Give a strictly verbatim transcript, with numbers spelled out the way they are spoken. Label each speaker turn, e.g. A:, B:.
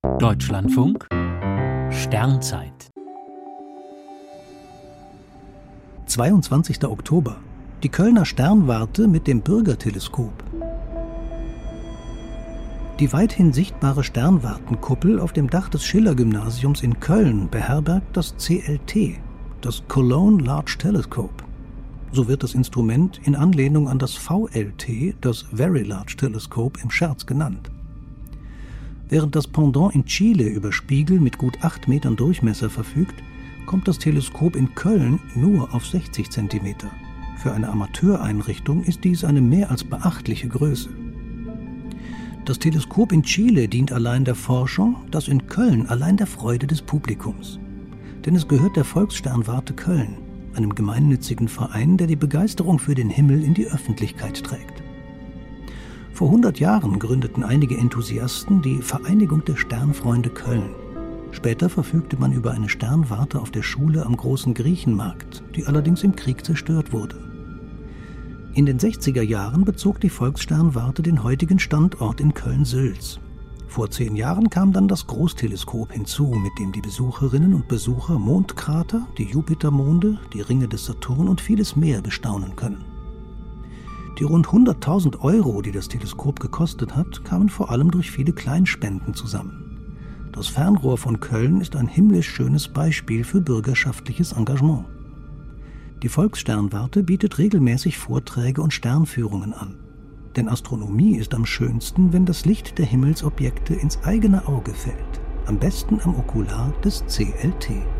A: Deutschlandfunk Sternzeit
B: zweiundzwanzigster Oktober. Die Kölner Sternwarte mit dem Bürgerteleskop. Die weithin sichtbare Sternwartenkuppel auf dem Dach des Schiller-Gymnasiums in Köln beherbergt das C L T, das Cologne Large Telescope. So wird das Instrument in Anlehnung an das V L T, das Very Large Telescope, im Scherz genannt. Während das Pendant in Chile über Spiegel mit gut acht Metern Durchmesser verfügt, kommt das Teleskop in Köln nur auf sechzig Zentimeter. Für eine Amateureinrichtung ist dies eine mehr als beachtliche Größe. Das Teleskop in Chile dient allein der Forschung, das in Köln allein der Freude des Publikums. Denn es gehört der Volkssternwarte Köln, einem gemeinnützigen Verein, der die Begeisterung für den Himmel in die Öffentlichkeit trägt. Vor hundert Jahren gründeten einige Enthusiasten die Vereinigung der Sternfreunde Köln. Später verfügte man über eine Sternwarte auf der Schule am Großen Griechenmarkt, die allerdings im Krieg zerstört wurde. In den sechziger Jahren bezog die Volkssternwarte den heutigen Standort in Köln-Sülz. Vor zehn Jahren kam dann das Großteleskop hinzu, mit dem die Besucherinnen und Besucher Mondkrater, die Jupitermonde, die Ringe des Saturn und vieles mehr bestaunen können. Die rund hunderttausend Euro, die das Teleskop gekostet hat, kamen vor allem durch viele Kleinspenden zusammen. Das Fernrohr von Köln ist ein himmlisch schönes Beispiel für bürgerschaftliches Engagement. Die Volkssternwarte bietet regelmäßig Vorträge und Sternführungen an. Denn Astronomie ist am schönsten, wenn das Licht der Himmelsobjekte ins eigene Auge fällt. Am besten am Okular des C L T.